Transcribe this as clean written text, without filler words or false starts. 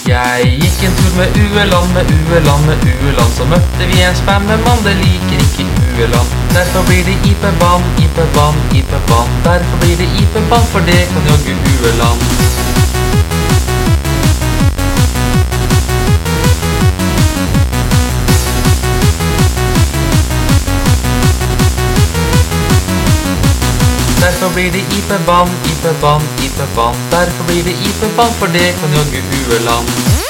Jeg gikk en tur med Ueland, så møtte vi en spammemann, det liker ikke Ueland. Derfor blir det IP-ban, IP-ban, IP-ban. Derfor blir det IP-ban, for det kan jaggu Ueland. Derfor blir det IP-ban, IP-ban, IP-ban. Derfor blir det IP-ban, for det kan jaggu Ueland.